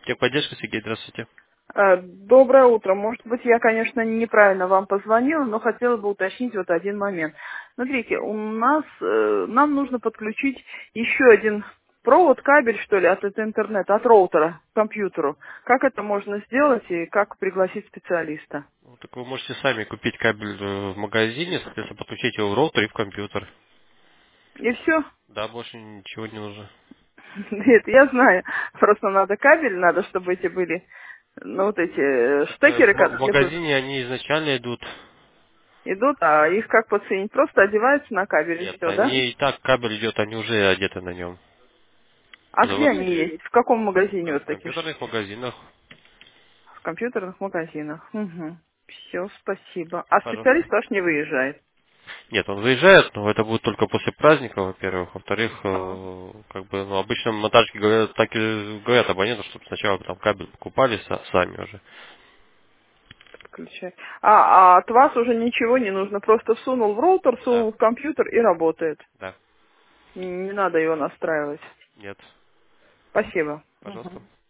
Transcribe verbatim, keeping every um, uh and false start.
Техподдержка, Сергей, здравствуйте. Э, Доброе утро. Может быть, я, конечно, неправильно вам позвонила, но хотела бы уточнить вот один момент. Смотрите, у нас, э, нам нужно подключить еще один провод, кабель, что ли, от этого интернета, от роутера к компьютеру. Как это можно сделать и как пригласить специалиста? Ну, так вы можете сами купить кабель э, в магазине, соответственно, подключить его в роутер и в компьютер. И все? Да, больше ничего не нужно. Нет, я знаю. Просто надо кабель, надо, чтобы эти были, ну, вот эти э, Э, штекеры, В в которые бы магазине они изначально идут. идут, а их как подсоединить? Просто одеваются на кабель и Нет, все, да? они и так кабель идет, они уже одеты на нем. А Это где вот они есть? В каком магазине в вот такие? ш- компьютерных магазинах. В компьютерных магазинах. Угу. Все, спасибо. А Пожалуйста. специалист ваш не выезжает? Нет, он выезжает, но это будет только после праздника, во-первых. Во-вторых, А, э, как бы, ну, обычно монтажники говорят, так и говорят абоненту, чтобы сначала там кабель покупали са- сами уже. подключать. А, а от вас уже ничего не нужно. Просто всунул в роутер, Да, сунул в компьютер и работает. да. Не, не надо его настраивать. Нет. Спасибо. Пожалуйста. Мгм.